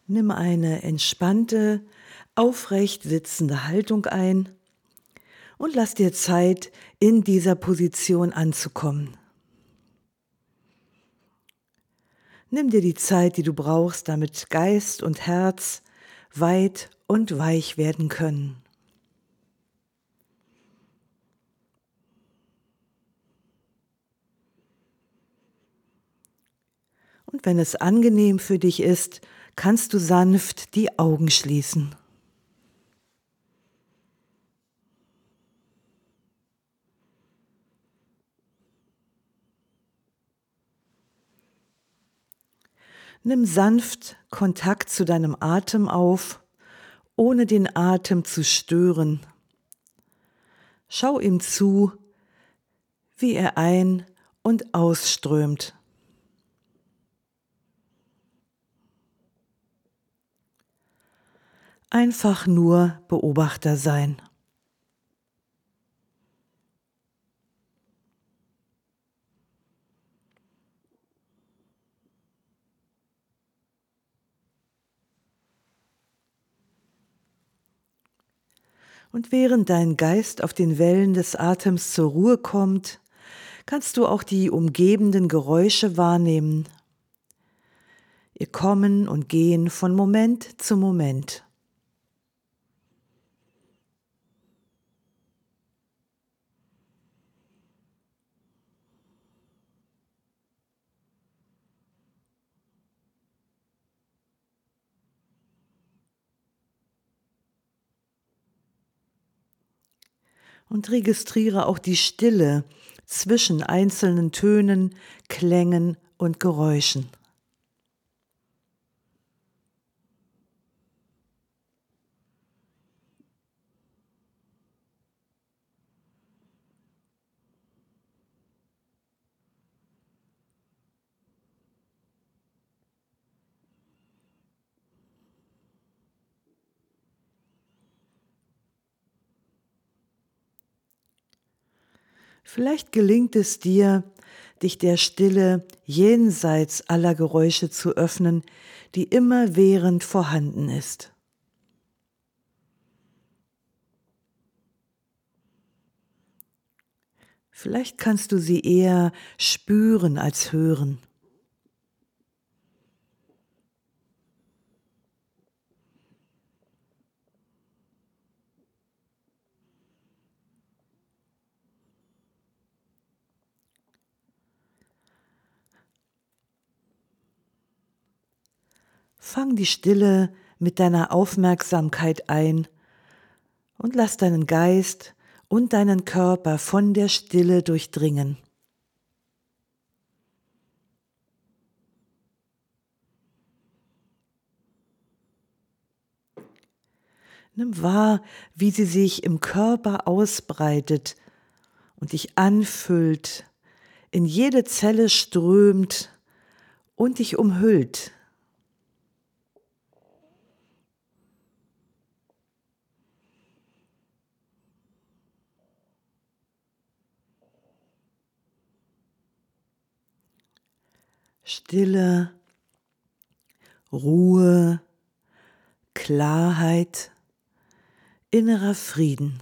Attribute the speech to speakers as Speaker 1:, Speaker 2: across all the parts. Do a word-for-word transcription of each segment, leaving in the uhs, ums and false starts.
Speaker 1: Nimm eine entspannte, aufrecht sitzende Haltung ein und lass dir Zeit, in dieser Position anzukommen. Nimm dir die Zeit, die du brauchst, damit Geist und Herz weit und weich werden können. Und wenn es angenehm für dich ist, kannst du sanft die Augen schließen. Nimm sanft Kontakt zu deinem Atem auf, ohne den Atem zu stören. Schau ihm zu, wie er ein- und ausströmt. Einfach nur Beobachter sein. Und während dein Geist auf den Wellen des Atems zur Ruhe kommt, kannst du auch die umgebenden Geräusche wahrnehmen. Ihr Kommen und Gehen von Moment zu Moment. Und registriere auch die Stille zwischen einzelnen Tönen, Klängen und Geräuschen. Vielleicht gelingt es dir, dich der Stille jenseits aller Geräusche zu öffnen, die immerwährend vorhanden ist. Vielleicht kannst du sie eher spüren als hören. Fang die Stille mit deiner Aufmerksamkeit ein und lass deinen Geist und deinen Körper von der Stille durchdringen. Nimm wahr, wie sie sich im Körper ausbreitet und dich anfüllt, in jede Zelle strömt und dich umhüllt. Stille, Ruhe, Klarheit, innerer Frieden.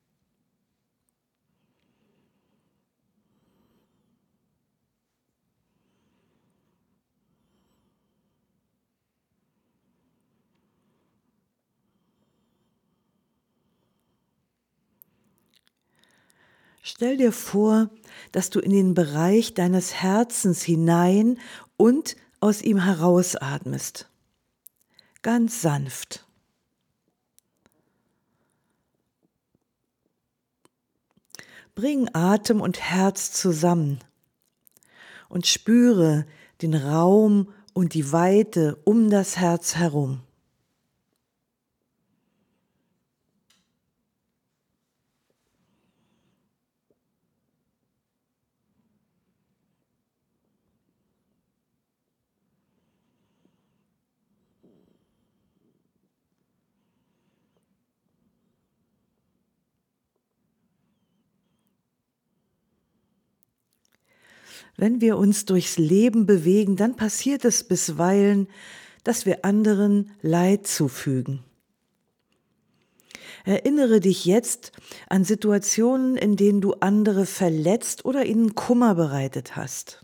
Speaker 1: Stell dir vor, dass du in den Bereich deines Herzens hinein und aus ihm herausatmest. Ganz sanft. Bring Atem und Herz zusammen und spüre den Raum und die Weite um das Herz herum. Wenn wir uns durchs Leben bewegen, dann passiert es bisweilen, dass wir anderen Leid zufügen. Erinnere dich jetzt an Situationen, in denen du andere verletzt oder ihnen Kummer bereitet hast.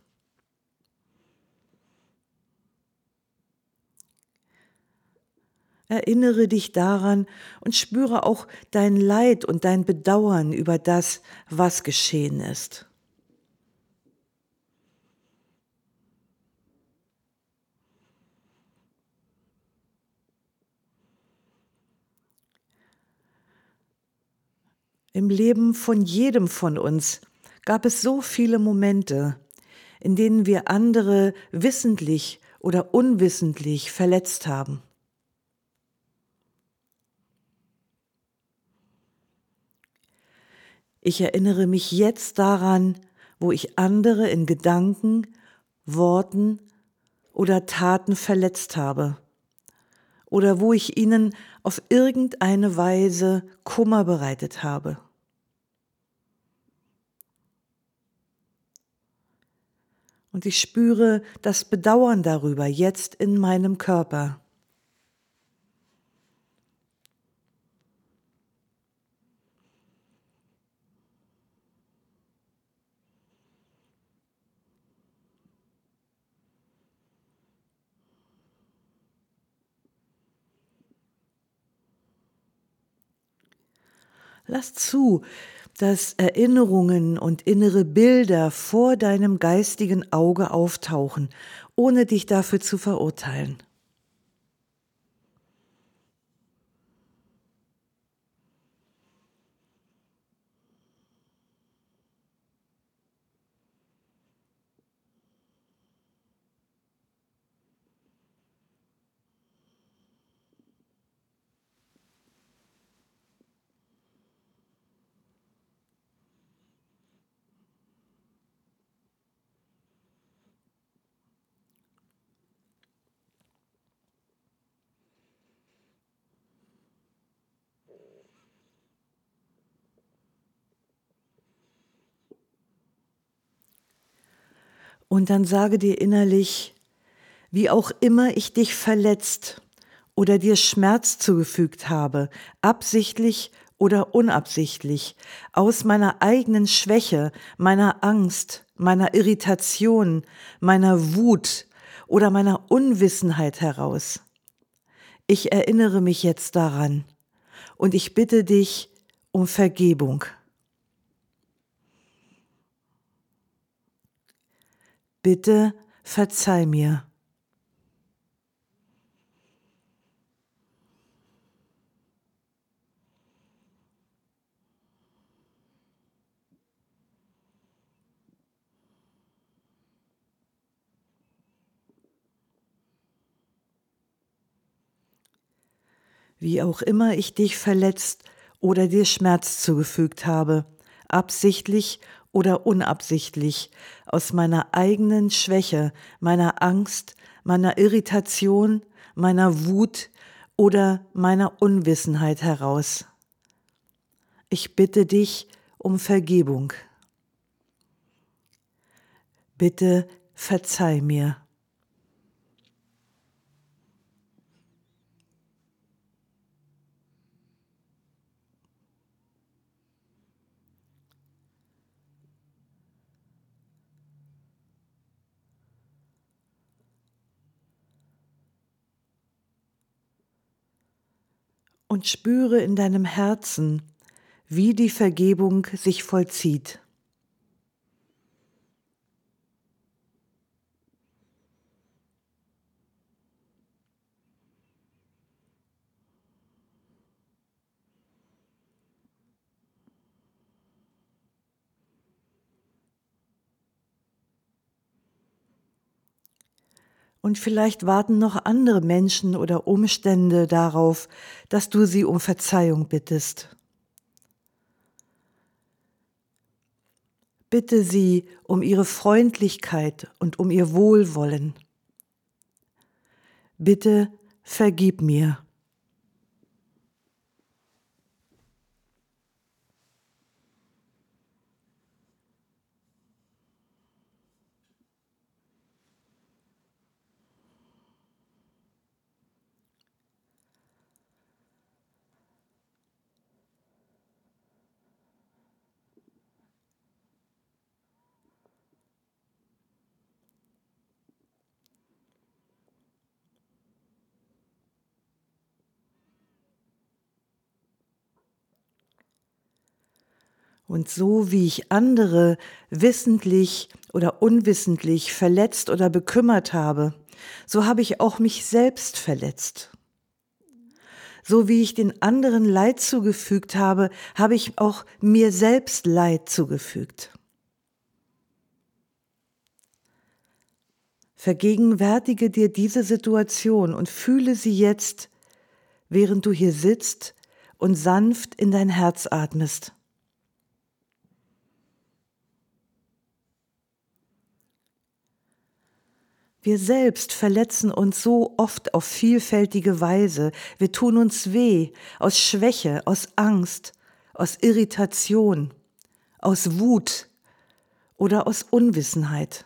Speaker 1: Erinnere dich daran und spüre auch dein Leid und dein Bedauern über das, was geschehen ist. Im Leben von jedem von uns gab es so viele Momente, in denen wir andere wissentlich oder unwissentlich verletzt haben. Ich erinnere mich jetzt daran, wo ich andere in Gedanken, Worten oder Taten verletzt habe oder wo ich ihnen auf irgendeine Weise Kummer bereitet habe. Und ich spüre das Bedauern darüber jetzt in meinem Körper. Lass zu, dass Erinnerungen und innere Bilder vor deinem geistigen Auge auftauchen, ohne dich dafür zu verurteilen. Und dann sage dir innerlich, wie auch immer ich dich verletzt oder dir Schmerz zugefügt habe, absichtlich oder unabsichtlich, aus meiner eigenen Schwäche, meiner Angst, meiner Irritation, meiner Wut oder meiner Unwissenheit heraus. Ich erinnere mich jetzt daran und ich bitte dich um Vergebung. Bitte verzeih mir. Wie auch immer ich dich verletzt oder dir Schmerz zugefügt habe, absichtlich oder unabsichtlich, aus meiner eigenen Schwäche, meiner Angst, meiner Irritation, meiner Wut oder meiner Unwissenheit heraus. Ich bitte dich um Vergebung. Bitte verzeih mir. Und spüre in deinem Herzen, wie die Vergebung sich vollzieht. Und vielleicht warten noch andere Menschen oder Umstände darauf, dass du sie um Verzeihung bittest. Bitte sie um ihre Freundlichkeit und um ihr Wohlwollen. Bitte vergib mir. Und so wie ich andere wissentlich oder unwissentlich verletzt oder bekümmert habe, so habe ich auch mich selbst verletzt. So wie ich den anderen Leid zugefügt habe, habe ich auch mir selbst Leid zugefügt. Vergegenwärtige dir diese Situation und fühle sie jetzt, während du hier sitzt und sanft in dein Herz atmest. Wir selbst verletzen uns so oft auf vielfältige Weise. Wir tun uns weh aus Schwäche, aus Angst, aus Irritation, aus Wut oder aus Unwissenheit.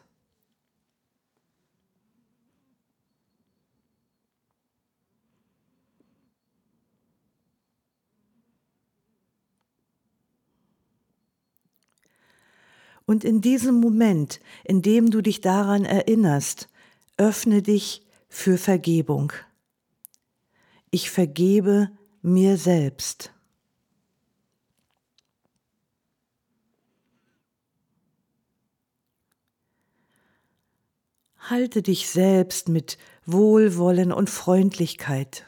Speaker 1: Und in diesem Moment, in dem du dich daran erinnerst, öffne dich für Vergebung. Ich vergebe mir selbst. Halte dich selbst mit Wohlwollen und Freundlichkeit.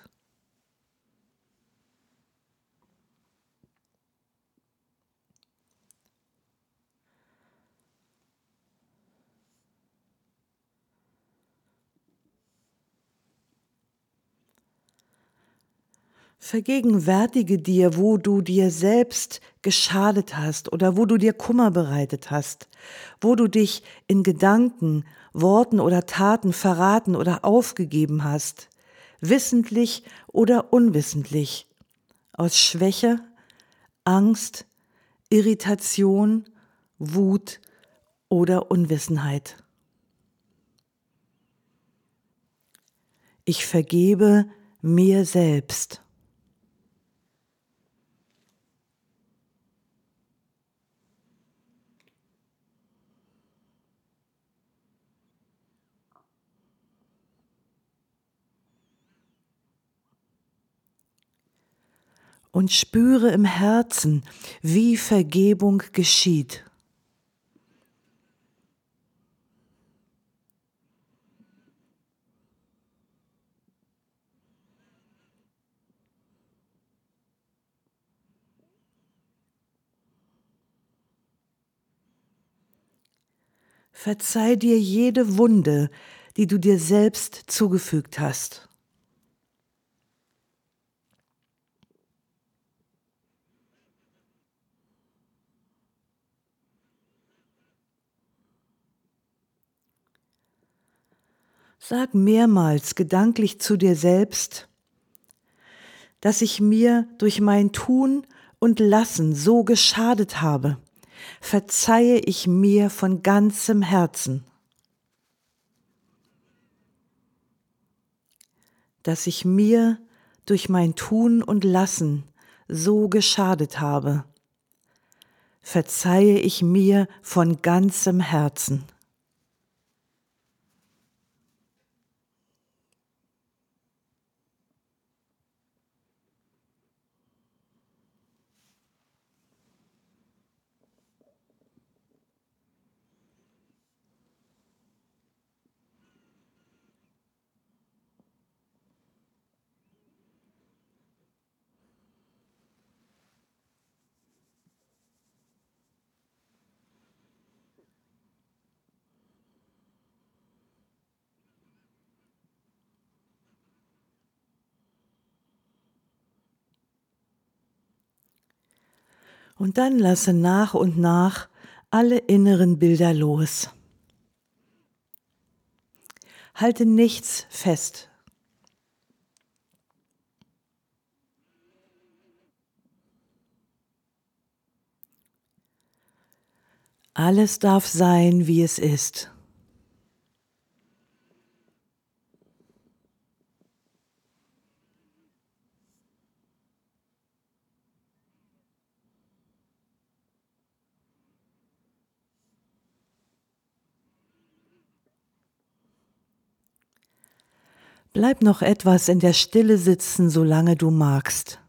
Speaker 1: Vergegenwärtige dir, wo du dir selbst geschadet hast oder wo du dir Kummer bereitet hast, wo du dich in Gedanken, Worten oder Taten verraten oder aufgegeben hast, wissentlich oder unwissentlich, aus Schwäche, Angst, Irritation, Wut oder Unwissenheit. Ich vergebe mir selbst. Und spüre im Herzen, wie Vergebung geschieht. Verzeih dir jede Wunde, die du dir selbst zugefügt hast. Sag mehrmals gedanklich zu dir selbst, dass ich mir durch mein Tun und Lassen so geschadet habe. Verzeihe ich mir von ganzem Herzen. Dass ich mir durch mein Tun und Lassen so geschadet habe. Verzeihe ich mir von ganzem Herzen. Und dann lasse nach und nach alle inneren Bilder los. Halte nichts fest. Alles darf sein, wie es ist. Bleib noch etwas in der Stille sitzen, solange du magst.